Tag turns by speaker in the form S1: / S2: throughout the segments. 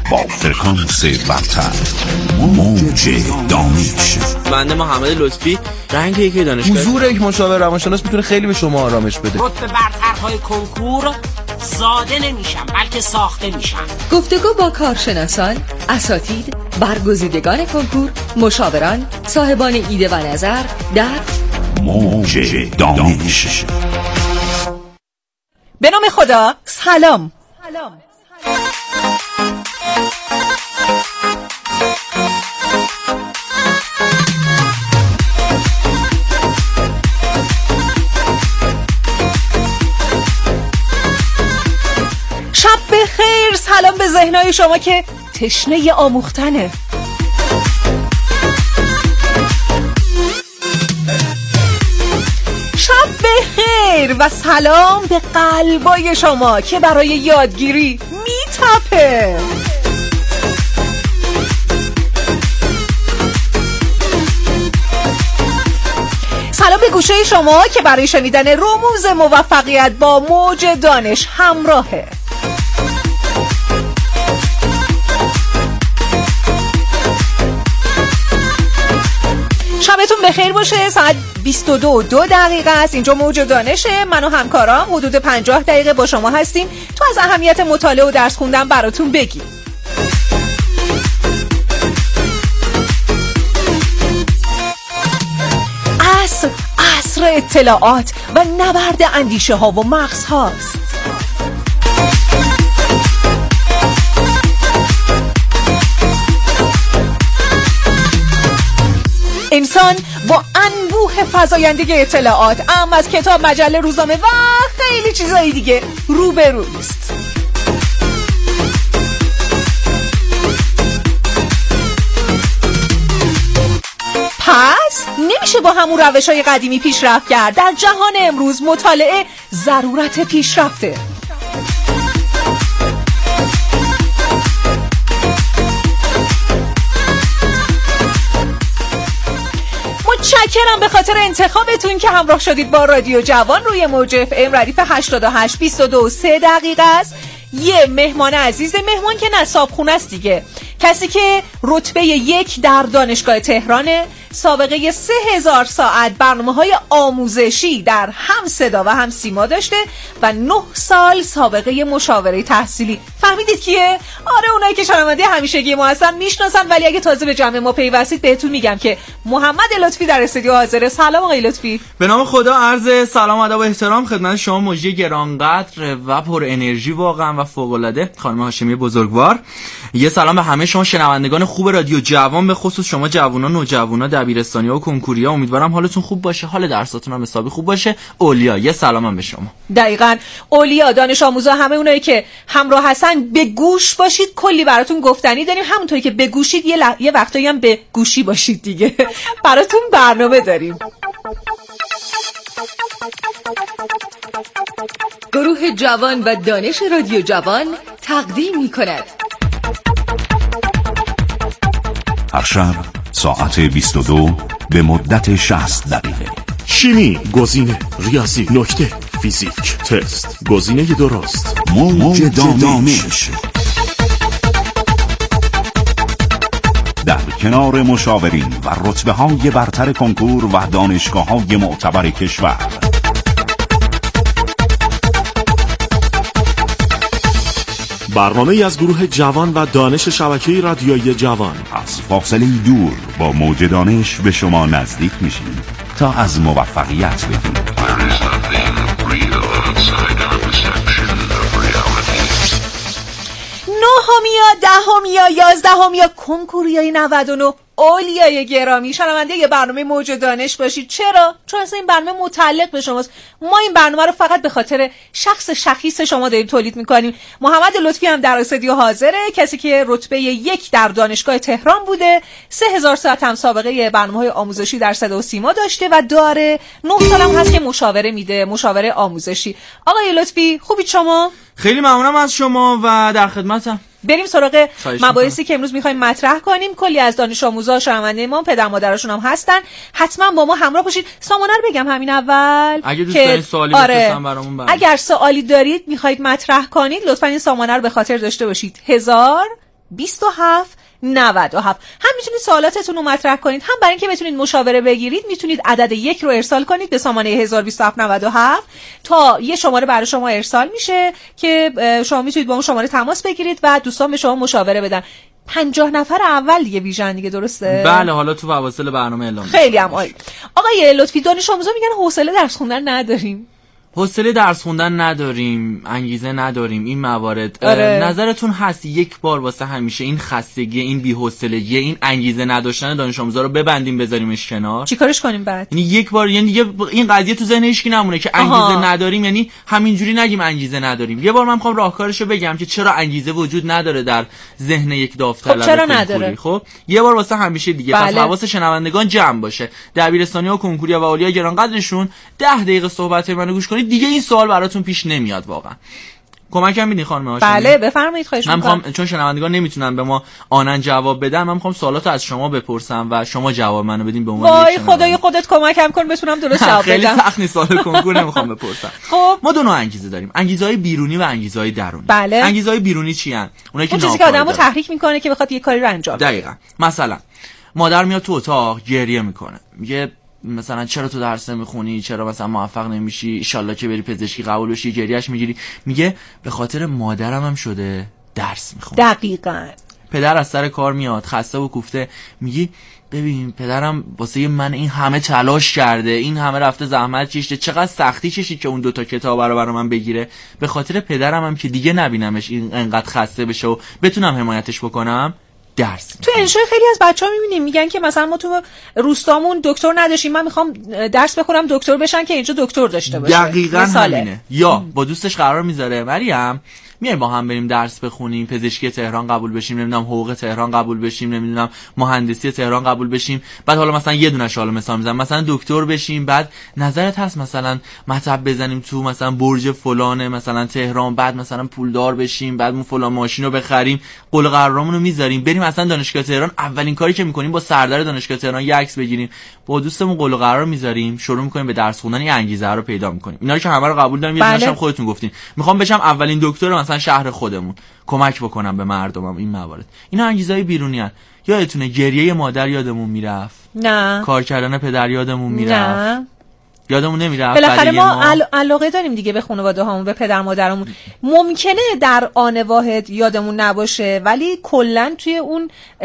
S1: با فرکانس برتر. موج دانش.
S2: بنده محمد لطفی، رنگ یکی دانشگاه.
S3: حضور یک مشاور روانشناس میتونه خیلی به شما آرامش بده.
S4: رتبه برترهای کنکور ساده نمیشن بلکه ساخته میشن.
S5: گفتگو با کارشناسان، اساتید، برگزیدگان کنکور، مشاوران، صاحبان ایده و نظر در
S1: موج دانش.
S6: به نام خدا، سلام. شب بخیر، سلام به ذهنهای شما که تشنه آموختنه. شب بخیر و سلام به قلبای شما که برای یادگیری میتپه. سلام به گوشه شما که برای شنیدن رموز موفقیت با موج دانش همراهه. شبتون بخیر باشه. ساعت 22:02 است. اینجا موج دانشه. من و همکارام حدود 50 دقیقه با شما هستیم تو از اهمیت مطالعه و درس خوندن براتون بگیم. عصر اطلاعات و نبرد اندیشه ها و مغز هاست. انسان با انبوه فزاینده اطلاعات، اما از کتاب، مجله، روزنامه و خیلی چیزایی دیگه روبروی است. پس نمیشه با همون روش‌های قدیمی پیشرفت کرد. در جهان امروز مطالعه ضرورت پیشرفته. متشکرم به خاطر انتخابتون که همراه شدید با رادیو جوان روی موج اف ام. ردیف 88 22:03 است. یه مهمان عزیز، مهمان که نصابخونه است دیگه، کسی که رتبه 1 در دانشگاه تهرانه، سابقه 3000 ساعت برنامه‌های آموزشی در هم صدا و هم سیما داشته و 9 سال سابقه مشاوره تحصیلی. فهمیدید کیه؟ آره، اونایی که شنونده همیشگی ما هستن میشناسن، ولی اگه تازه به جمع ما پیوستید بهتون میگم که محمد لطفی در استودیو حاضره. سلام آقای لطفی.
S2: به نام خدا، عرض سلام و ادب و احترام خدمت شما مجری گرانقدر و پر انرژی واقعا و فوق العاده خانم هاشمی بزرگوار. یه سلام به همه شما شنوندگان خوب رادیو جوان، به خصوص شما جوانان و نوجوانا دبیرستانی‌ها و کنکوریا. امیدوارم حالتون خوب باشه، حال درساتون هم حسابی خوب باشه. اولیا، یه سلامم به شما.
S6: دقیقاً، اولیا، دانش آموزا، همه اونایی که همراه هستن به گوش باشید. کلی براتون گفتنی داریم، همونطوری که به گوشید یه وقتایی هم به گوشی باشید دیگه. براتون برنامه داریم.
S5: گروه جوان و دانش رادیو جوان تقدیم می‌کند.
S1: هر شب ساعت 22 به مدت 60 دقیقه.
S7: شیمی، گزینه، ریاضی، نکته، فیزیک، تست، گزینه درست.
S1: موج دانش. در کنار مشاورین و رتبه‌های برتر کنکور و دانشگاه‌های معتبر کشور.
S7: برنامه از گروه جوان و دانش شبکه رادیویی جوان.
S1: از فاصله دور با موج دانش به شما نزدیک میشیم تا از موفقیت بگیم.
S6: نهمیا، دهمیا، 11میا کنکوریای 99 اولیای گرامی، شنونده یه برنامه موج دانش باشید. چرا؟ چون اصلا این برنامه متعلق به شماست. ما این برنامه رو فقط به خاطر شخص شخیص شما داریم تولید میکنیم. محمد لطفی هم در استودیو حاضره، کسی که رتبه 1 در دانشگاه تهران بوده، 3000 ساعت هم سابقه برنامه‌های آموزشی در صدا و سیما داشته و داره. 9 سال هم هست که مشاوره میده، مشاوره آموزشی. آقای لطفی، خوبید شما؟
S2: خیلی ممنونم از شما و در خدمتم.
S6: بریم سراغ مباحثی که امروز میخوایم مطرح کنیم. کلی از دانش آموزا شنونده ما پدر مادرشون هم هستن، حتما با ما همراه باشید. سامانه رو بگم همین اول
S2: اگه دوست دارید سوالی بپرسن برامون
S6: اگر سوالی دارید میخواید مطرح کنید، لطفا این سامانه رو به خاطر داشته باشید: 1000 27 97. هم میتونید سوالاتتون رو مطرح کنید، هم برای اینکه بتونید مشاوره بگیرید میتونید عدد 1 رو ارسال کنید به سامانه 102797 تا یه شماره برای شما ارسال میشه که شما میتونید با اون شماره تماس بگیرید و دوستان به شما مشاوره بدن. 50 نفر اول دیگه ویژن دیگه، درسته؟
S2: بله، حالا تو فواصل برنامه اعلام
S6: خیلی هم عالی. آقای لطفی، دانش آموزا میگن حوصله درس خوندن نداریم.
S2: حوصله درس خوندن نداریم، انگیزه نداریم، این موارد. نظرتون هست یک بار واسه همیشه این خستگی، این بی‌حوصلگی، این انگیزه نداشتن دانش آموزا رو ببندیم بذاریمش کنار؟
S6: چیکارش کنیم بعد؟
S2: یعنی یک بار، یعنی دیگه این قضیه تو ذهن هیچ کی نمونه که انگیزه نداریم، یعنی همینجوری نگیم انگیزه نداریم. یه بار من میخوام راهکارشو بگم که چرا انگیزه وجود نداره در ذهن یک داوطلب.
S6: چرا نداره؟
S2: خب یه بار واسه همیشه دیگه. پس حواس شنوندگان جمع باشه. دبیرستانی‌ها و کنکوریا و اولیا گرانقدرشون 10 دقیقه صحبت منو گوش کنید، دیگه این سوال براتون پیش نمیاد. واقعا کمکم میدین خانم هاشمی؟
S6: بله بفرمایید، خواهش می‌کنم.
S2: من می‌خوام چون شنوندگان نمیتونن به ما آنن جواب بدن، من می‌خوام سوالاتو از شما بپرسم و شما جواب منو بدین به عنوان
S6: وای خدای خودت کمکم کن بتونم درست جواب بدم.
S2: خیلی سخت نیست، سوال کنکور نمی‌خوام بپرسم.
S6: خب
S2: ما دو نوع انگیزه داریم، انگیزه‌های بیرونی و انگیزه‌های درونی.
S6: بله.
S2: انگیزه‌های بیرونی چی ان؟ اونایی که
S6: چیزی که آدمو تحریک می‌کنه که بخواد یه کاری رو انجام بده.
S2: دقیقاً. مثلا مادر میاد تو اتاق گریه می‌کنه، میگه مثلا چرا تو درس نمیخونی، چرا مثلا موفق نمیشی، ان شاءالله که بری پزشکی قبول بشی، گریهش میگیری، میگه به خاطر مادرم هم شده درس میخونم.
S6: دقیقاً.
S2: پدر از سر کار میاد خسته و کوفته، میگی ببین پدرم واسه من این همه تلاش کرده، این همه رفته زحمت کشیده، چقدر سختی کشید که اون 2 تا کتاب رو برای من بگیره، به خاطر پدرم هم که دیگه نبینمش این انقدر خسته بشه و بتونم حمایتش بکنم درس.
S6: تو انشای خیلی از بچه‌ها می‌بینیم میگن که مثلا ما تو روستامون دکتر نداشتیم، من میخوام درس بخونم دکتر بشن که اینجا دکتر داشته باشه.
S2: دقیقاً همینه. یا با دوستش قرار میذاره مریم میای با هم بریم درس بخونیم، پزشکی تهران قبول بشیم، نمیدونم حقوق تهران قبول بشیم، نمیدونم مهندسی تهران قبول بشیم، بعد حالا مثلا یه دونه شالو مثال میزنم مثلا دکتر بشیم، بعد نظرت هست مثلا مطب بزنیم تو مثلا برج فلان مثلا تهران، بعد مثلا پولدار بشیم، بعد اون فلان ماشین رو بخریم، قول قرارمون رو میذاریم بریم مثلا دانشگاه تهران، اولین کاری که میکنیم با سردر دانشگاه تهران یه عکس بگیریم، با دوستمون قول قرار میذاریم، شروع میکنیم به درس خوندن، این انگیزه رو پیدا میکنیم. اینا رو که همه رو قبول داریم، یه دونه‌شم خودتون گفتین میخوام بشم اولین دکتر مثلا شهر خودمون، کمک بکنم به مردمم. این موارد اینا انگیزهای بیرونی ان. یادتونه گریه مادر یادمون میرفت؟
S6: نه.
S2: کار کردن پدر یادمون میرفت؟
S6: نه.
S2: یادمون نمیرفت.
S6: بالاخره ما علاقه داریم دیگه به خانواده هامون، به پدر مادرمون. ممکنه در آن واحد یادمون نباشه ولی کلا توی اون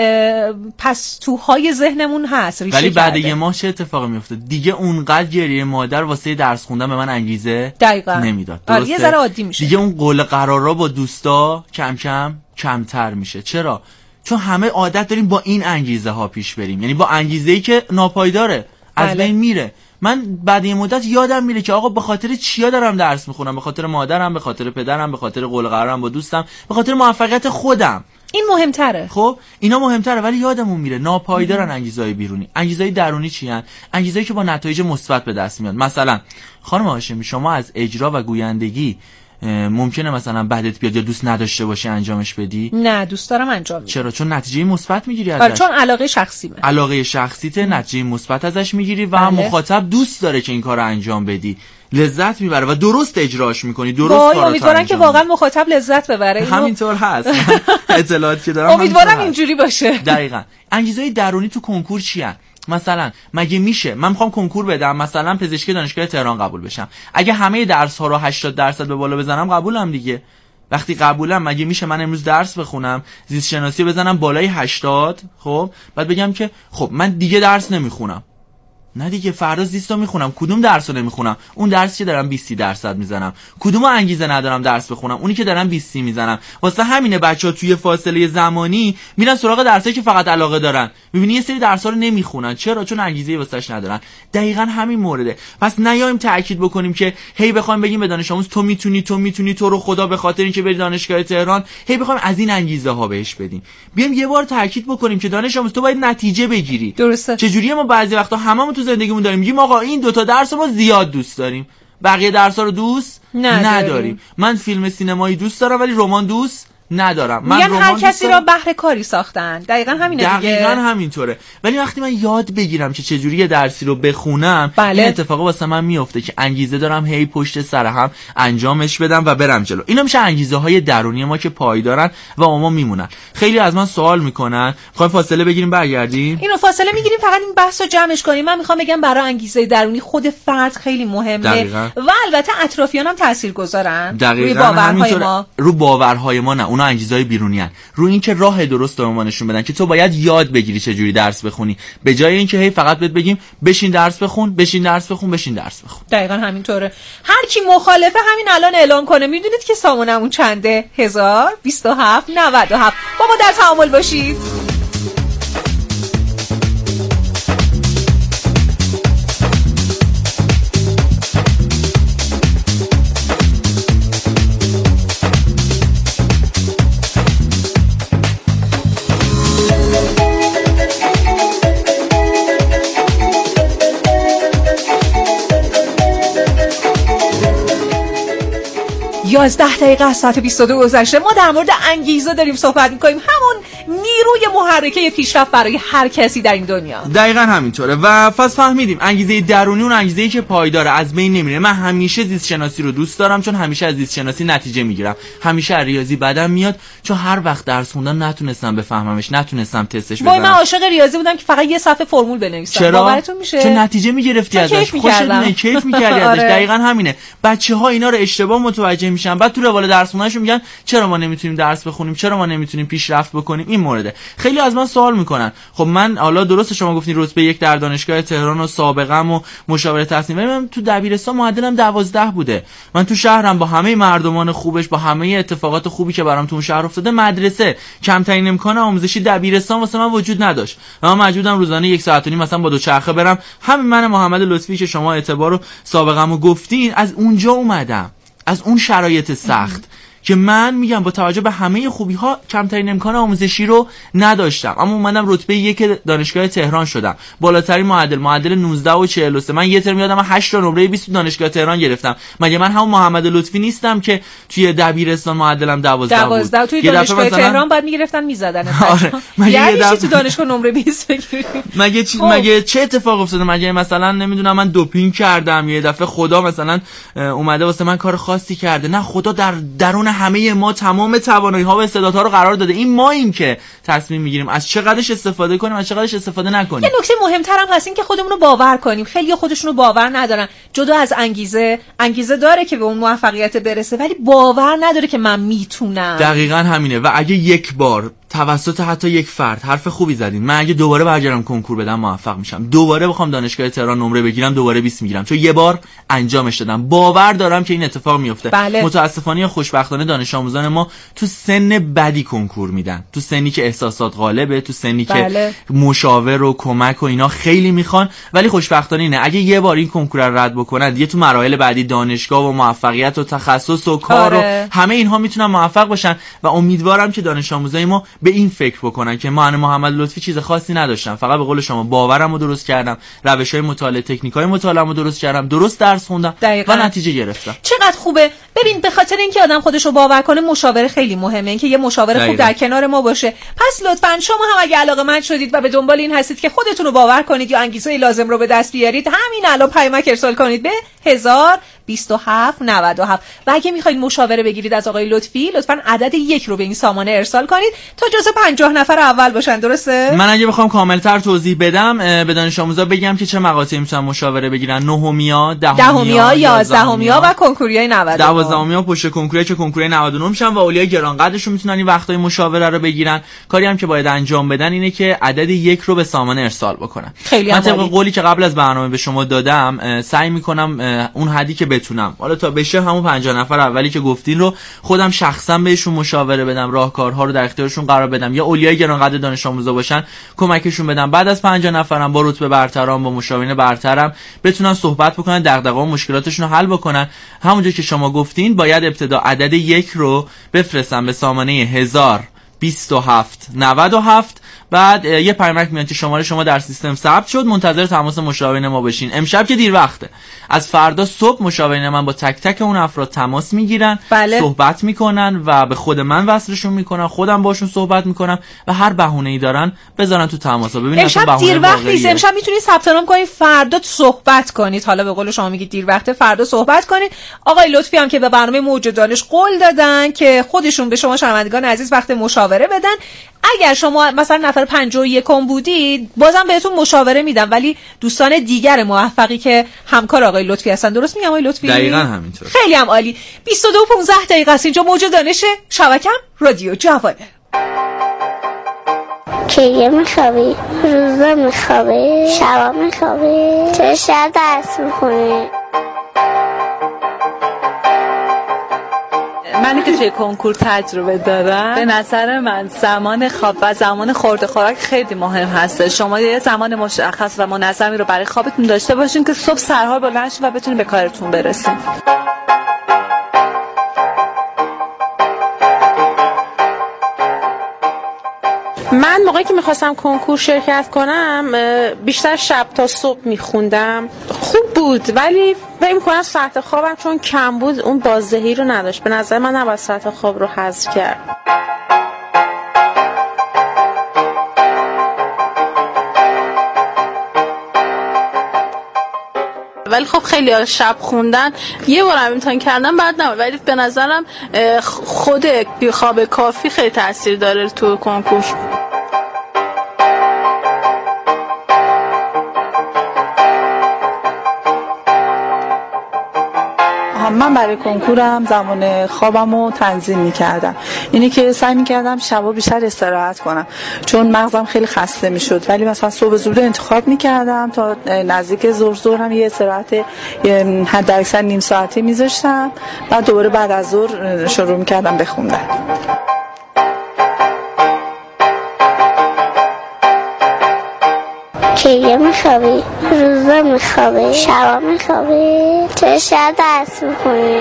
S6: پستوهای ذهنمون هست، ریشه
S2: ولی بعد
S6: کرده.
S2: یه ماه چه اتفاقی میفته؟ دیگه اونقدر گریه مادر واسه درس خوندن به من انگیزه نمیداد.
S6: درسته؟ یه ذره عادی میشه.
S2: دیگه اون قول قرارا با دوستا کم کم کمتر میشه. چرا؟ چون همه عادت داریم با این انگیزه ها پیش بریم، یعنی با انگیزه‌ای که ناپایداره، از بین میره. من بعد این مدت یادم میره که آقا به خاطر چیا دارم درس میخونم، به خاطر مادرم، به خاطر پدرم، به خاطر قول قرارم با دوستم، به خاطر موفقیت خودم.
S6: این مهمتره.
S2: خب اینا مهمتره ولی یادمون میره. ناپایدارن انگیزهای بیرونی. انگیزهای درونی چی ان؟ انگیزهایی که با نتایج مثبت به دست میاد. مثلا خانم هاشمی شما از اجرا و گویندگی ممکنه مثلا بعدت بیاد یا دوست نداشته باشی انجامش بدی؟
S6: نه دوست دارم انجام بدم.
S2: چرا؟ چون نتیجه مثبت میگیری ازش.
S6: چون علاقه شخصیمه.
S2: علاقه شخصیت، نتیجه مثبت ازش میگیری و مخاطب دوست داره که این کارو انجام بدی، لذت میبره و درست اجراش میکنی، درست کارو
S6: امیدوارم که واقعا مخاطب لذت ببره.
S2: همینطور هست. اطلاعاتی که دارم
S6: امیدوارم اینجوری باشه.
S2: دقیقاً. انگیزهای درونی تو کنکور چی ان؟ مثلا مگه میشه من میخوام کنکور بدم، مثلا پزشکی دانشگاه تهران قبول بشم، اگه همه درس ها رو 80% به بالا بزنم قبولم دیگه. وقتی قبولم مگه میشه من امروز درس بخونم زیست شناسی بزنم بالای 80، خب بعد بگم که خب من دیگه درس نمیخونم، نه دیگه فردا زیستو میخونم، کدوم درسو نمیخونم؟ اون درسی که دارم 20% میزنم. کدومو انگیزه ندارم درس بخونم؟ اونی که دارم 20 میزنم. واسه همینه بچه‌ها توی فاصله زمانی میرن سراغ درسایی که فقط علاقه دارن. میبینی یه سری درس‌ها رو نمیخونن. چرا؟ چون انگیزه‌ای واسش ندارن. دقیقاً همین مورده. پس نیایم تاکید بکنیم که هی بخوایم بگیم به دانش آموز تو میتونی تو رو خدا به خاطر اینکه بری دانشگاه تهران، هی بخوایم از این انگیزه ها بهش بدیم. بیایم یه بار تاکید بکنیم که دانش آموز تو باید نتیجه بگیری.
S6: درسته.
S2: چجوریه ما بعضی وقتا هممون تو زندگیمون داریم میگیم آقا این 2 تا درس رو ما زیاد دوست داریم، بقیه درس‌ها رو دوست نداریم. من فیلم سینمایی دوست دارم ولی رمان دوست ندارم.
S6: من هر کسی را بهره کاری ساختن. دقیقاً همینه دیگه.
S2: دقیقاً همینطوره. ولی وقتی من یاد بگیرم که چجوری یه درسی رو بخونم، این اتفاق واسه من میفته که انگیزه دارم هی پشت سر هم انجامش بدم و برم جلو. اینا میشه انگیزه های درونی ما که پایدارن و ما میمونن. خیلی از من سوال میکنن، میخوایم فاصله بگیریم برگردیم؟
S6: اینو فاصله میگیریم، فقط این بحثو جمعش کنیم. من میخوام بگم برای انگیزه درونی خود فرد خیلی مهمه و البته اطرافیان هم تاثیرگذارن روی باورهای ما.
S2: رو باورهای ما نه، اونا انگیزهای بیرونی ان. رو این که راه درست به ما نشون بدن که تو باید یاد بگیری چه جوری درس بخونی، به جای اینکه هی فقط بهت بگیم بشین درس بخون، بشین درس بخون، بشین درس بخون.
S6: دقیقاً همینطوره. هر کی مخالفه همین الان اعلام کنه. میدونید که سامانمون چنده؟ 1027 با ما در تعامل باشید. یازده دقیقه از ساعت 22 گذشته. ما در مورد انگیزه داریم صحبت میکنیم، همون نیروی محرکه پیشرفت برای هر کسی در این دنیا.
S2: دقیقاً همینطوره و فهمیدیم انگیزه درونی اون انگیزه‌ای که پایداره، از بین نمیره. من همیشه زیست شناسی رو دوست دارم چون همیشه از زیست شناسی نتیجه میگیرم. همیشه ریاضی بدم میاد چون هر وقت درس خوندم نتونستم بفهممش، نتونستم تستش بزنم.
S6: من عاشق ریاضی بودم که فقط یه صفحه فرمول بنویسم. باورتون میشه؟
S2: چون نتیجه میگرفتی ازش، خوشت کیف می‌کردی ازش. دقیقاً همینه. بچه‌ها اینا رو اشتباه متوجه میشن، بعد تو روال درس خوندنشون میگن چرا ما نمیتونیم درس بخونیم، چرا ما نمیتونیم پیشرفت بکنیم. این مورده. خیلی از من سوال میکنن. خب من حالا درست شما گفتین رتبه 1 در دانشگاه تهران و سابقه‌ام و مشاوره تصمیم، ولی من تو دبیرستان معدلم 12 بوده. من تو شهرم با همه مردمان خوبش، با همه اتفاقات خوبی که برام تو اون شهر افتاده، مدرسه کمترین امکان آموزشی دبیرستان واسه من وجود نداشت. من مجبورم روزانه 1 ساعت و نیم مثلا با دوچرخه برم. همین من محمد لطفی که شما اعتبار و سابقه‌مو گفتین، از اونجا اومدم، از اون شرایط سخت که من میگم با توجه به همه خوبی ها کمترین امکان آموزشی رو نداشتم، اما اومدم رتبه 1 دانشگاه تهران شدم. بالاترین معدل 19 و 43. من یه ترم یادم 8 تا نمره 20 دانشگاه تهران گرفتم. مگه من همون محمد لطفی نیستم که توی دبیرستان معدلم 12 بود؟
S6: توی دانشگاه تهران بعد میگرفتن میزدن.
S2: آره. یعنی
S6: تو دانشگاه نمره 20 بگیری؟
S2: مگه چه اتفاق افتاده؟ مگه مثلا نمیدونم من دوپینگ کردم، یه دفعه خدا مثلا اومده واسه من کار خاصی کرده؟ نه، خدا در درون همه ما تمام توانایی‌ها و استعدادها رو قرار داده. این ما این که تصمیم میگیریم از چقدرش استفاده کنیم، از چقدرش استفاده نکنیم.
S6: یه نکته مهم‌تر هم هست، این که خودمون رو باور کنیم. خیلی خودشون رو باور ندارن. جدا از انگیزه داره که به اون موفقیت برسه، ولی باور نداره که من میتونم.
S2: دقیقاً همینه. و اگه یک بار توسط حتی یک فرد حرف خوبی زدین، من اگه دوباره برگردم کنکور بدم موفق میشم، دوباره بخوام دانشگاه تهران نمره بگیرم دوباره 20 میگیرم، چون یه بار انجامش دادم. باور دارم که این اتفاق میفته.
S6: بله.
S2: متاسفانه یا خوشبختانه دانش آموزان ما تو سن بدی کنکور میدن، تو سنی که احساسات غالبه، تو سنی که مشاور و کمک و اینا خیلی میخوان. ولی خوشبختانه اینه اگه یه بار این کنکور رو رد بکنن، دیگه تو مراحل بعدی دانشگاه و موفقیت و تخصص و کار و همه اینها میتونن موفق باشن. و امیدوارم که دانش آموزای ما به این فکر بکنن که من محمد لطفی چیز خاصی نداشتم، فقط به قول شما باورمو درست کردم، روش‌های مطالعه، تکنیک‌های مطالعه‌مو درست کردم، درست درس خوندم و نتیجه گرفتم.
S6: چقدر خوبه. ببین به خاطر اینکه آدم خودشو باور کنه، مشاوره خیلی مهمه، اینکه یه مشاور خوب در کنار ما باشه. پس لطفاً شما هم اگه علاقه‌مند شدید و به دنبال این هستید که خودتون رو باور کنید یا انگیزه لازم رو به دست بیارید، همین الان پیامک ارسال کنید به 102797. و اگه می‌خواید مشاوره بگیرید از آقای لطفی، لطفاً عدد 1 رو به این سامانه ارسال کنید تا جزو 50 نفر اول باشن. درسته؟
S2: من اگه بخوام کاملتر توضیح بدم، به دانش آموزا بگم که چه مقاطعی میتونن مشاوره بگیرن: 9میا، 10میا،
S6: 11میا و کنکوریای 99.
S2: 12میا پشت کنکوریه که کنکوریای 99 میشن و اولیای گرانقدرشون میتونن این وقتای مشاوره رو بگیرن. کاری هم که باید انجام بدن اینه که عدد 1 رو به سامانه ارسال بکنن. من طبق قولی که قبل از برنامه به شما دادم سعی میکنم اون حدی که بتونم، حالا تا بشه همون 50 نفر اولی که گفتین رو خودم شخصا بهشون مشاوره بدم، راهکارها رو در اختیارشون قرار بدم، یا اولیای گرانقدر دانش آموزا باشن کمکشون بدم. بعد از 50 نفرم با رتبه برترام، با مشاورین برترم بتونن صحبت بکنن، دغدغه و مشکلاتشون رو حل بکنن. همونجا که شما گفتین باید ابتدا عدد 1 رو بفرستن به سامانه 102797 بعد یه پیامک میاد که شماره شما در سیستم ثبت شد، منتظر تماس مشاورین ما بشین. امشب که دیر وقته، از فردا صبح مشاورین من با تک تک اون افراد تماس میگیرن، صحبت میکنن و به خود من وصلشون میکنن، خودم باشون صحبت میکنم و هر بهونه‌ای دارن بذارن تو تماس. ببینید
S6: امشب دیر وقت نیست، امشب میتونید ثبت نام کنید، فردا صحبت کنید. حالا به قول شما میگید دیر وقته، فردا صحبت کنید. آقای لطفی هم که به برنامه موج دانش قول دادن که خودشون به شما شنوندگان عزیز وقت مشاوره بدن. اگر شما مثلا نفر 51 بودید بازم بهتون مشاوره میدم، ولی دوستان دیگر موفقی که همکار آقای لطفی هستن. درست میگم آقای لطفی؟
S2: دقیقاً همینطور.
S6: خیلی هم عالی. 22:15 است اینجا موج دانش، شبکم رادیو جوانه.
S8: که میخوابی، روزا میخوابی، شبا میخوابی، چه شب درس میخونی؟
S9: منی که توی کنکور تجربه دارم، به نظر من زمان خواب و زمان خورد خوراک خیلی مهم هست. شما یه زمان مشخص و منظمی رو برای خوابتون داشته باشین که صبح سرحال بلند شید و بتونین به کارتون برسین.
S10: من موقعی که میخواستم کنکور شرکت کنم بیشتر شب تا صبح میخوندم. خوب بود ولی فکر می‌کنم ساعت خوابم چون کم بود اون بازدهی رو نداشت. به نظر من نباید ساعت خواب رو حذف کرد. ولی خب خیلی شب خوندن یه بارم امتحان کردم بعد نبود، ولی به نظرم خود خواب کافی خیلی تاثیر داره تو کنکور.
S9: من برای کنکورم زمان خوابم رو تنظیم میکردم، اینی که سعی میکردم شبا بیشتر استراحت کنم چون مغزم خیلی خسته میشد، ولی مثلا صبح زود انتخاب میکردم تا نزدیک ظهر هم یه استراحت حد اکثر نیم ساعته میذاشتم، بعد دوباره بعد از ظهر شروع میکردم بخوندن.
S8: که میخوابی، روزا میخوابی، شبا میخوابی، چه شب درس میخونی؟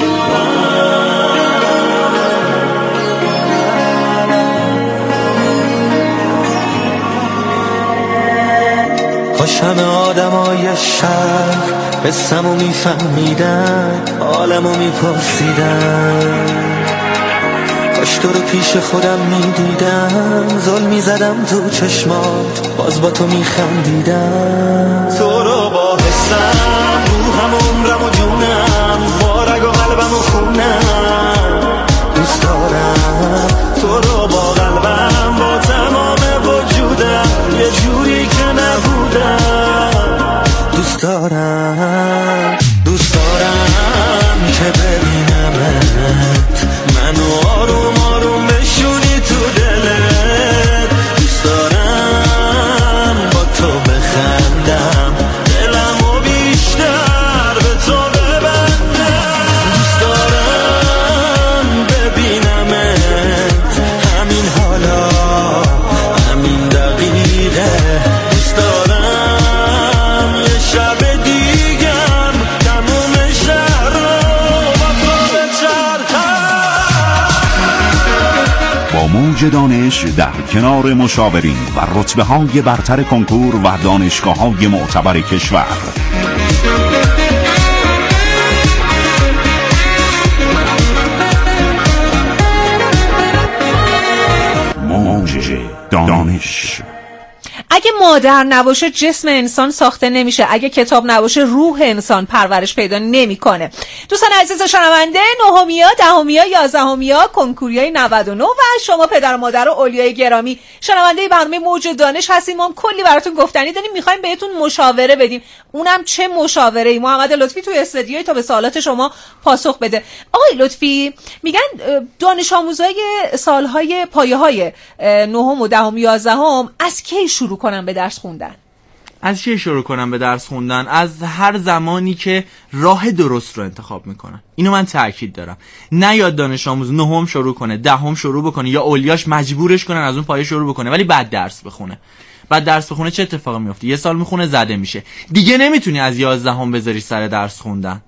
S11: کاش همه آدمای شهر قصه‌مو میفهمیدن، حالمو میپرسیدن، کاش تو رو پیش خودم میدیدم، ظلم میزدم تو چشمات باز با تو میخندیدم، تو رو با حسم روحم و عمرم و جونم، با رگ و قلبم و خونم دوست دارم، تو رو با قلبم با تمام وجودم، یه جوری که نبودم دوست دارم، دوست دارم که ببینمت، منو آروم آروم بشونی تو دلت، دوست دارم با تو بخندم، دلمو بیشتر به تو ببندم، دوست دارم ببینمت همین حالا همین دقیقه، دوست دارم یه شب دیگم تموم شهر رو با تو بچرخم.
S1: با موج دانش در کنار مشاورین و رتبه‌های برتر کنکور و دانشگاه‌های معتبر کشور. موج دانش.
S6: اگه مادر نباشه جسم انسان ساخته نمیشه، اگه کتاب نباشه روح انسان پرورش پیدا نمیکنه. دوستان عزیز شنونده، نهمیا، دهمیا، یازدهمیا، کنکوریای 99 و شما پدر و مادر و اولیای گرامی شنونده برنامه موج دانش هستیم. ما هم کلی براتون گفتنی داریم، میخوایم بهتون مشاوره بدیم. اونم چه مشاوره‌ای؟ محمد لطفی توی استودیوی تا به سوالات شما پاسخ بده. آقای لطفی، میگن دانش آموزای سالهای پایه‌های نهم و دهم و یازدهم از کی شروع کنن به درس خوندن؟
S2: از چی شروع کنم به درس خوندن؟ از هر زمانی که راه درست رو انتخاب میکنن. اینو من تاکید دارم. نه یاد دانش آموز نهم شروع کنه، دهم شروع بکنه یا اولیاش مجبورش کنن از اون پایه شروع بکنه ولی بعد درس بخونه. بعد درس بخونه چه اتفاقی میفته؟ یه سال میخونه زده میشه. دیگه نمیتونی از 11 بذاری سر درس خوندن.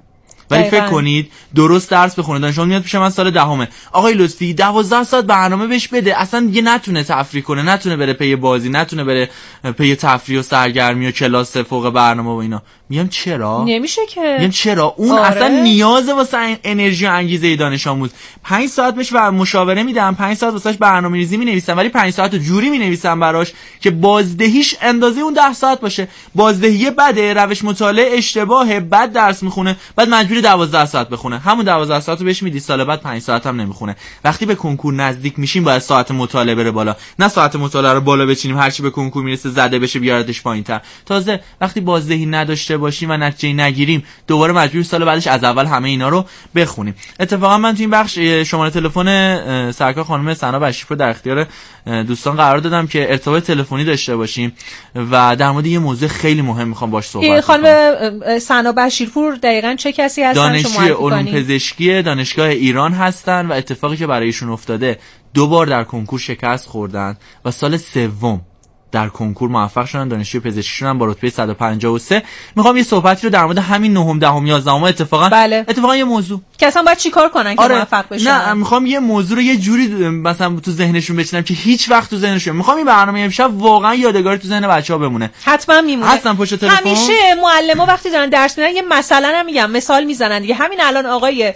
S2: ولی فکر کنید درست درس بخونه. دانش آموز میاد پیش من سال دهمه، آقای لطفی 12 ساعت برنامه بهش بده، اصلا دیگه نتونه تفریح کنه، نتونه بره پی بازی، نتونه بره پی تفریح و سرگرمی و کلاس فوق برنامه و اینا. میگم چرا؟
S6: نمیشه که.
S2: میگم چرا؟ اون اصلا نیازه واسه انرژی و انگیزه دانش آموز. 5 ساعت بهش مشاوره میدم، 5 ساعت واسش برنامه‌ریزی مینویسم، ولی 5 ساعت جوری مینویسم براش که بازدهیش اندازه اون 10 ساعت باشه. بازدهی بده، روش مطالعه اشتباهه، بعد درس میخونه، بعد مجبور 12 ساعت بخونه. همون 12 ساعت رو بهش میدی، سال بعد 5 ساعت هم نمیخونه. وقتی به کنکور نزدیک میشیم باید ساعت مطالعه بره بالا، نه ساعت مطالعه رو بالا بچینیم هر چی به کنکور میرسه زده بشه بیاردش پایین‌تر. تازه وقتی بازدهی نداشته باشیم و نتیجه نگیریم دوباره مجبور سال بعدش از اول همه اینا رو بخونیم. اتفاقا من تو این بخش شماره تلفن سرکار خانم ثنا بشیرپور در اختیار دوستان قرار دادم که ارتباط تلفنی داشته باشیم و در مورد یه موضوع خیلی مهم میخوام باش صحبت کنم.
S6: خانم ثنا بشیرپور دقیقاً چه کسی هستن؟
S2: دانشجوی علوم پزشکی دانشگاه ایران هستن و اتفاقی که برایشون افتاده 2 بار در کنکور شکست خوردن و سال سوم در کنکور موفق شدن. دانشجوی پزشکیشون هم با رتبه 153. میخوام یه صحبتی رو در مورد همین 9م 10م 11م اتفاقا یه موضوع
S6: که اصلا باید چیکار کنن که موفق بشن.
S2: نه میخوام یه موضوع رو یه جوری مثلا تو ذهنشون بچینم که هیچ وقت تو ذهنشون، میخوام این برنامه امشب واقعا یادگاری تو ذهن بچه‌ها بمونه.
S6: حتما میمونه.
S2: هستن پشت تلفن.
S6: همیشه معلم‌ها وقتی دارن درس میدن یه مثلا هم میگم، مثال میزنن دیگه. همین الان آقای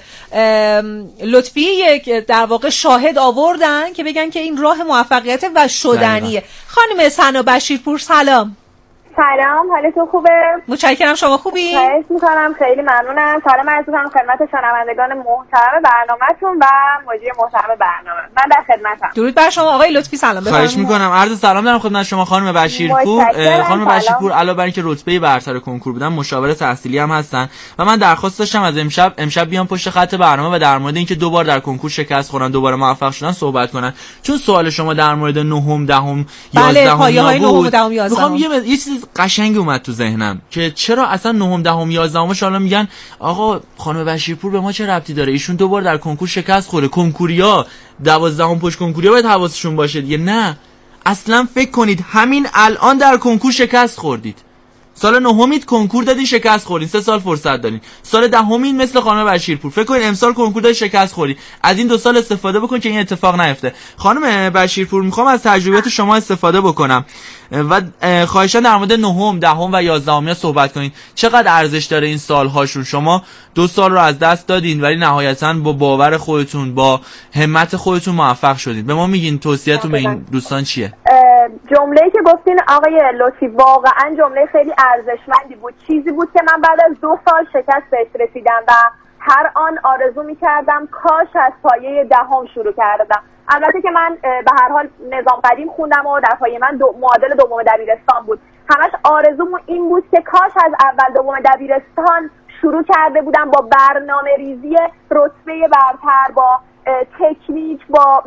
S6: لطفی یک در واقع شاهد آوردن که بگن که این راه موفقیت و شدنیه. خانم ثنا بشیرپور سلام.
S12: سلام، حالتون خوبه؟
S6: متشکرم، شما خوبی؟
S12: خواهش میکنم، خیلی ممنونم. سلام عرض میکنم خدمت شنوندگان محترم برنامه‌تون و مجری محترم برنامه. من در خدمتم.
S6: درود بر شما آقای لطفی، سلام بفرمایید.
S2: خواهش میکنم. عرض سلام دارم خدمت شما خانم بشیرپور. خانم بشیرپور علاوه بر اینکه رتبه برتر کنکور بودن، مشاور تحصیلی هم هستن و من درخواست داشتم از امشب بیان پشت خط برنامه و در مورد اینکه 2 بار در کنکور شکست خوردن، دوباره موفق شدن صحبت کنن. چون سوال شما در مورد 9م 10م 11م بود، میخوام یه چیز قشنگی اومد تو ذهنم که چرا اصلا 9م 10م 11م شالا میگن آقا خانم بشیرپور به ما چه ربطی داره، ایشون 2 بار در کنکور شکست خورده، کنکوریا 12م پشت کنکوریا باید حواسشون باشه دیگه. نه، اصلا فکر کنید همین الان در کنکور شکست خوردید. سال 9مید کنکور دادین شکست خوردین، 3 سال فرصت دارین. سال 10مین مثل خانم بشیرپور فکر کنید امسال کنکور دادین شکست خوردین. از این 2 سال استفاده بکن که این اتفاق نیفته. خانم بشیرپور میخوام از تجربیات شما استفاده بکنم و خواهشاً در مورد 9م 10م و 11م صحبت کنین. چقدر ارزش داره این سالهاشون؟ شما 2 سال رو از دست دادین ولی نهایتاً با باور خودتون، با همت خودتون موفق شدین. به ما میگین توصیه‌تون به این دوستان چیه؟
S12: جمله‌ای که گفتین آقای لطفی واقعاً جمله خیلی ارزشمندی بود. چیزی بود که من بعد از 2 سال شکست بهش رسیدم و هر آن آرزو می‌کردم کاش از پایه 10م شروع کردم. البته که من به هر حال نظام قدیم خوندم و در پایه من معادل 2م دبیرستان بود. همش آرزوم این بود که کاش از اول 2م دبیرستان شروع کرده بودم با برنامه‌ریزی رتبه برتر، با تکنیک، با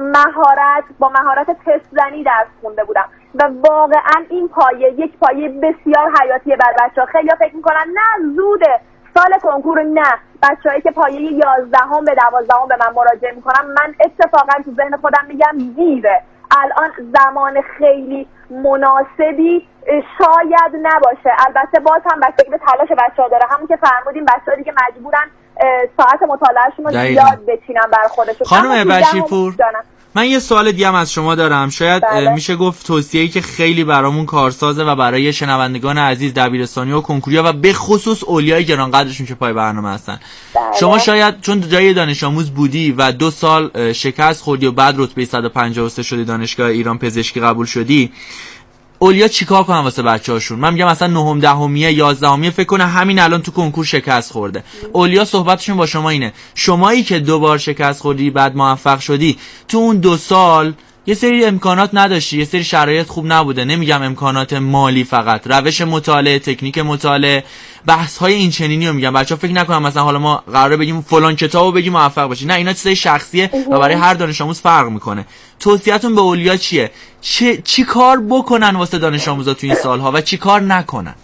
S12: مهارت تست زنی درس خونده بودم و واقعا این پایه یک پایه بسیار حیاتیه بر بچه‌ها. خیلی فکر میکنن نه زوده سال کنکور، نه. بچه‌هایی که پایه 11م به 12م به من مراجعه میکنن، من اتفاقا تو ذهن خودم میگم دیره، الان زمان خیلی مناسبی شاید نباشه. البته باز هم بستگی به تلاش بچه‌ها داره، همون که فرمودیم بچه‌ها دیگه مجبورن ساعت مطالعهشون رو زیاد بچینن بر خودشون.
S2: خانم بشیرپور من یه سوال دیگه هم از شما دارم، شاید میشه گفت توصیه‌ای که خیلی برامون کارسازه و برای شنوندگان عزیز دبیرستانی و کنکوریا و به خصوص اولیای گرانقدرشون که پای برنامه هستن. شما شاید چون جای دانش آموز بودی و 2 سال شکست خوردی و بعد رتبه 153 شدی، دانشگاه ایران پزشکی قبول شدی، اولیا چیکار کنن واسه بچه‌هاشون؟ من میگم مثلا 9م 10م 11م فکر کنه همین الان تو کنکور شکست خورده. اولیا صحبتشون با شما اینه، شمایی که 2 بار شکست خوردی بعد موفق شدی، تو اون 2 سال یه سری امکانات نداشتی، یه سری شرایط خوب نبوده، نمیگم امکانات مالی فقط، روش مطالعه، تکنیک مطالعه، بحث های این چنینی رو میگم. بچه‌ها فکر نکنن مثلا حالا ما قراره بگیم فلان کتابو بگیم موفق باشی، نه، اینا چیزای شخصیه و برای هر دانش آموز فرق میکنه. توصیه‌تون به اولیا چیه؟ چی کار بکنن واسه دانش آموزا تو این سالها و چی کار نکنن؟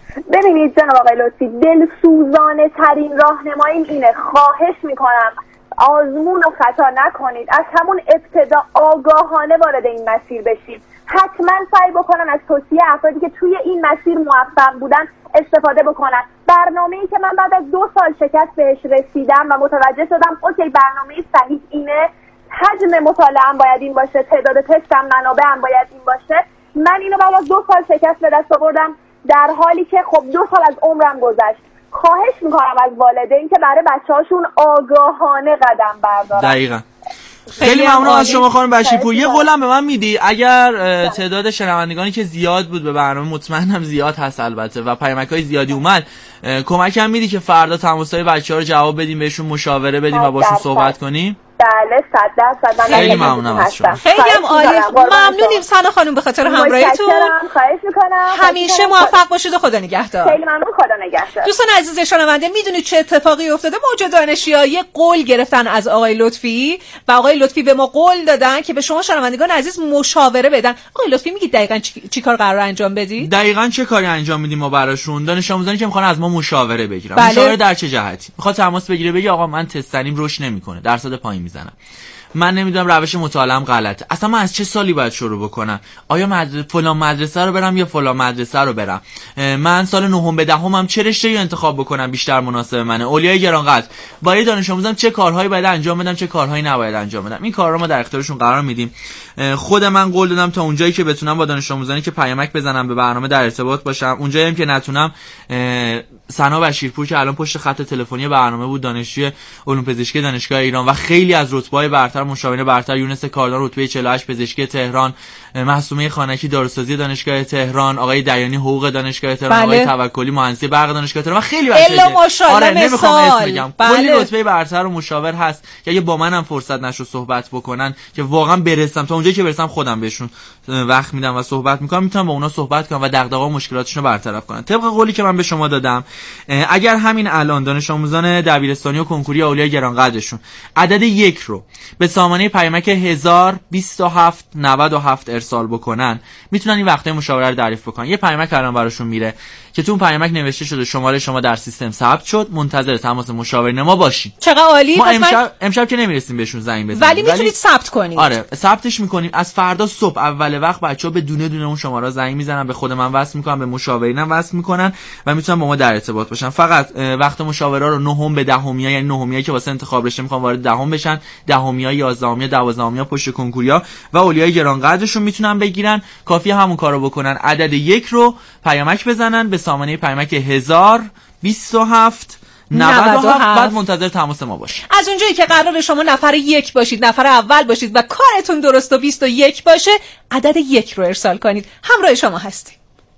S12: ببینید جناب آقای لطفی، دلسوزانه ترین راهنمایی اینه، خواهش میکنم آزمون و خطا نکنید، از همون ابتدا آگاهانه وارد این مسیر بشید. حتما سعی بکنن از توصیه افرادی که توی این مسیر موفق بودن استفاده بکنن. برنامه‌ای که من بعد از 2 سال شکست بهش رسیدم و متوجه شدم اوکی برنامه صحیح اینه، حجم مطالعه‌ام باید این باشه، تعداد تستم، منابعم باید این باشه. من اینو بعد از 2 سال شکست به دست آوردم، در حالی که خب 2 سال از عمرم گذشت. خواهش میکنم از والدین که برای بچه‌هاشون آگاهانه قدم بردارن.
S2: دقیقاً. خیلی ممنون از شما خانم بشیرپور. یه قولم به من میدی اگر تعداد شنوندگانی که زیاد بود به برنامه، مطمئنم زیاد هست البته، و پیامک‌های زیادی اومد، کمکم میدی که فردا تماس‌های بچه‌ها رو جواب بدیم، بهشون مشاوره بدیم و باشون صحبت کنیم؟
S12: بله 100%.
S2: خیلی ممنونم از شما.
S6: خیلی هم عالی. ممنونیم سنا خانم به خاطر همراهیتون.
S12: خواهش میکنم.
S6: همیشه موفق باشید و خدا نگهدار.
S12: خیلی ممنون، خدا نگهدار.
S6: دوستان عزیز شنونده، میدونید چه اتفاقی افتاده؟ موج دانشیار یه قول گرفتن از آقای لطفی و آقای لطفی به ما قول دادن که به شما شنوندگان عزیز مشاوره بدن. آقای لطفی میگید دقیقاً چی کار قرار انجام بدید؟
S2: دقیقاً چه کاری انجام میدیم ما براشون؟ دانش آموزانی که میخوان از ما مشاوره بگیرن.
S6: بله.
S2: مشاوره در چه جهتی؟ میخواد تماس بگیره بگه آقا من تستنیم رشد نمیکنه، درصد پایین میزنم، من نمیدونم روش مطالعه‌ام غلطه، اصلا من از چه سالی باید شروع بکنم؟ آیا فلان مدرسه رو برم یا فلان مدرسه رو برم؟ من سال 9 به 10 هم چه رشته‌ای انتخاب بکنم بیشتر مناسب منه؟ اولیای گرانقدر، با یه دانش آموزم چه کارهایی باید انجام بدم، چه کارهایی نباید انجام بدم؟ این کارا رو ما در اختیارشون قرار میدیم. خود من قول دادم تا اونجایی که بتونم با دانش آموزانی که پیامک بزنم به برنامه در ارتباط باشم. اونجایی هم که نتونم، سنا بشیرپور که الان پشت خط تلفنی برنامه بود، دانشجوی علوم پزشکی دانشگاه ایران و خیلی از رتبه‌های برتر، مشاور برتر، یونس کاردان رتبه 48 پزشکی تهران، معصومه خانکی داروسازی دانشگاه تهران، آقای دیانی حقوق دانشگاه تهران، آقای توکلی مهندسی برق دانشگاه تهران و خیلی بچه‌ها. آره نمیخوام اسم بگم، کلی رتبه برتر و مشاور هست که اگه با منم فرصت نشد صحبت بکنن که واقعا برسم تا اونجایی که برسم خودم بهشون وقت میدم و صحبت میکنم، میتونم با اونا صحبت کنم و دغدغه و مشکلاتشون رو برطرف کنم. طبق قولی که من به شما دادم، اگر همین الان دانش آموزان دبیرستانی و کنکوری اولیای گرانقدرشون عدد 1 رو به سامانه پیامک 102797 ارسال بکنن، میتونن این وقته مشاوره رو دریافت بکنن. یه پیامک الان براشون میره که تو اون پیامک نوشته شده شماره شما در سیستم ثبت شد، منتظر تماس مشاور ما باشین.
S6: چقدر عالی.
S2: ما امشب که نمیرسیم بهشون زنگ بزنیم،
S6: ولی میتونید ثبت کنید.
S2: آره ثبتش میکنیم. از فردا صبح اول وقت بچه‌ها به دونه دونه اون شماره زنگ میزنن، به خود من وصل میکنن، به مشاورینم وصل میکنن و میتونن با ما در ارتباط باشن. فقط وقت مشاوره رو 9 به 10 یعنی 9 که واسه انتخاب رشته میخوان وارد 10 بشن، 10 11 12 پشت کنکوریا و اولیای گرانقدرشون میتونن بگیرن. کافی همون کارو بکنن، عدد 1 رو پیامک بزنن به سامانه پیامک 1027 97 بعد منتظر تماس ما باشید.
S6: از اونجایی که قرار شما نفر 1 باشید، نفر اول باشید و کارتون درست و 21 باشه، عدد 1 رو ارسال کنید. همراه شما هستیم.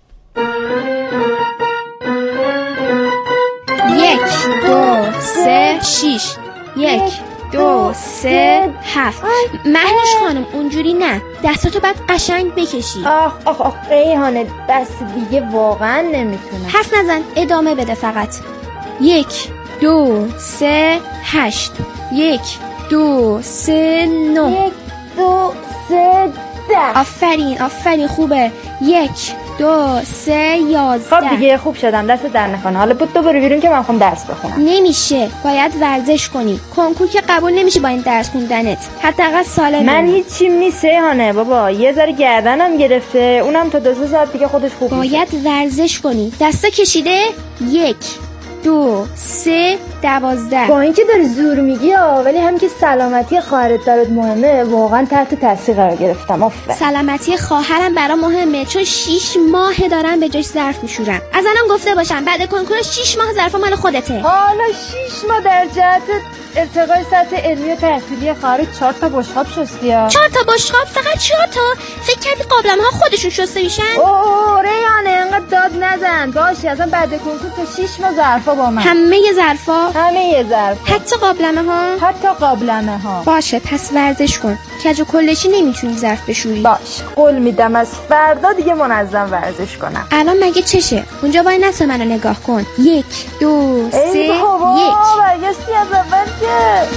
S13: 1 2 3 6 1 2 3 7. مهنوش خانم اونجوری نه، دستاتو باید قشنگ بکشی.
S14: آخ ریحانه بس دیگه واقعا نمیتونم.
S13: حرف نزن، ادامه بده فقط. 1 2 3 8 1 2 3 9
S14: 1 2 3 10.
S13: آفرین خوبه. 1 2 3 11.
S14: خب دیگه خوب شدم، دست در نکنه. حالا بود برو بیرون که من میخوام درس بخونم.
S13: نمیشه، باید ورزش کنی. کنکور که قبول نمیشه با این درس خوندنت، حداقل سالم.
S14: من هیچی میسه بابا، یه ذره گردنم گرفته، اونم تا 2 ساعت دیگه خودش خوب میشه.
S13: باید ورزش کنی. دستا کشیده. 1 2 3 12.
S14: با اینکه داری زور میگی ولی هم که سلامتی خواهرت برات مهمه، واقعا تحت تاثیر قرار گرفتم. آفرین.
S13: سلامتی خواهرم برام مهمه، چون 6 ماه دارم به جاش ظرف میشورم. از الان گفته باشم بعد کنکور 6 ماه ظرف مال خودته.
S14: حالا 6 ماه در جهت ارتقای سطح علمی و تحصیلی خواهرت 4 تا بشقاب شستیا.
S13: 4 تا بشقاب؟ فقط 4 تا؟ فکر کردی قابلمه ها خودشون شسته میشن؟
S14: اوه ریحانه انقدر داد نزن. باشه اصلا بعد کنکور تا 6 ماه ظرفا با من.
S13: همه ظرفا؟
S14: همه ظرفا.
S13: حتی قابلمه ها؟
S14: حتی قابلمه ها.
S13: باشه پس ورزش کن. کج و کلشی نمیتونی ظرف بشوری.
S14: باش قول میدم از فردا دیگه منظم ورزش کنم.
S13: الان مگه چشه؟ اونجا وای نسا منو نگاه کن. 1 2 3 1.
S14: برگشتی از اول که.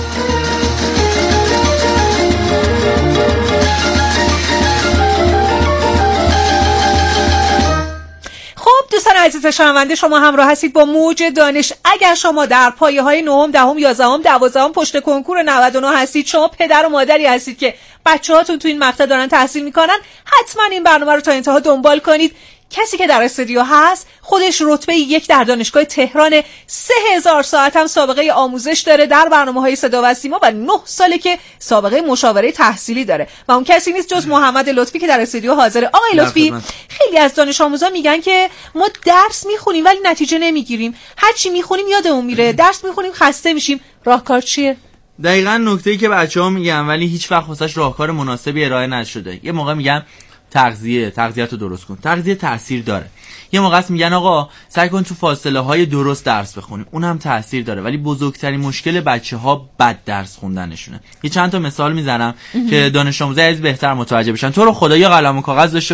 S6: خب دوستان عزیز شنونده، شما همراه هستید با موج دانش. اگر شما در پایه‌های 9ام، 10ام، 11ام، 12ام پشت کنکور 99 هستید، شما پدر و مادری هستید که بچه‌هاتون تو این مقطع دارن تحصیل میکنن، حتما این برنامه رو تا انتها دنبال کنید. کسی که در استودیو هست خودش رتبه 1 در دانشگاه تهران، 3000 ساعت هم سابقه آموزش داره در برنامه‌های صدا و سیما و 9 ساله که سابقه مشاوره تحصیلی داره و اون کسی نیست جز محمد لطفی که در استودیو حاضره. آقای لطفی، خیلی از دانش آموزا میگن که ما درس میخونیم ولی نتیجه نمیگیریم، هر چی میخونیم یادمون میره، درس میخونیم خسته میشیم، راهکار چیه؟
S2: دقیقاً نکته‌ای که بچه‌ها میگن ولی هیچ وقت واسش راهکار مناسبی ارائه نشده. یه موقع میگن تغذیه‌تو درست کن. تغذیه تاثیر داره. یه موقع میگن آقا سعی کن تو فاصله های درست درس بخونی. اونم تاثیر داره، ولی بزرگترین مشکل بچه‌ها بد درس خوندنشونه. یه چند تا مثال میزنم که دانش آموزای عزیز بهتر متوجه بشن. تو رو خدا یه قلم و کاغذ داشته